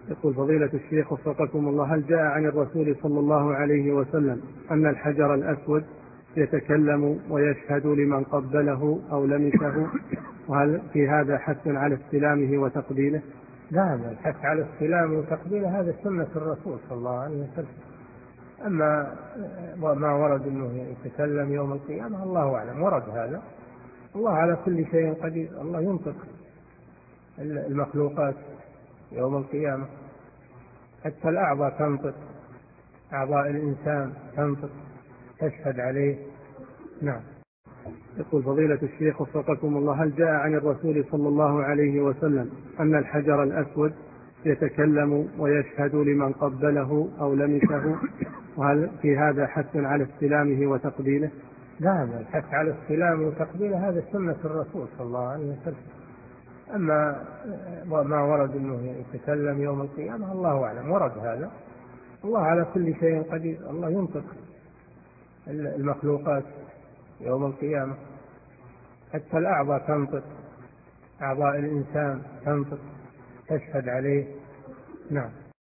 يقول فضيلة الشيخ وفقكم الله، هل جاء عن الرسول صلى الله عليه وسلم أن الحجر الأسود يتكلم ويشهد لمن قبله أو لمسه، وهل في هذا حث على استلامه وتقبيله؟ نعم، الحث على استلامه وتقبيله هذا سنة الرسول صلى الله عليه وسلم. أما ما ورد أنه يتكلم يوم القيامة الله أعلم، ورد هذا. الله على كل شيء قدير، الله ينطق المخلوقات يوم القيامة، حتى الأعضاء تنطق، أعضاء الإنسان تنطق تشهد عليه. نعم. يقول فضيلة الشيخ وفقكم الله، هل جاء عن الرسول صلى الله عليه وسلم أن الحجر الأسود يتكلم ويشهد لمن قبله أو لمسه، وهل في هذا حث على استلامه وتقبيله؟ نعم، الحث على استلامه وتقبيله هذا سنة الرسول صلى الله عليه وسلم. أما ما ورد أنه يتكلم يوم القيامة الله أعلم، ورد هذا. الله على كل شيء قدير، الله ينطق المخلوقات يوم القيامة، حتى الأعضاء تنطق، أعضاء الإنسان تنطق تشهد عليه. نعم.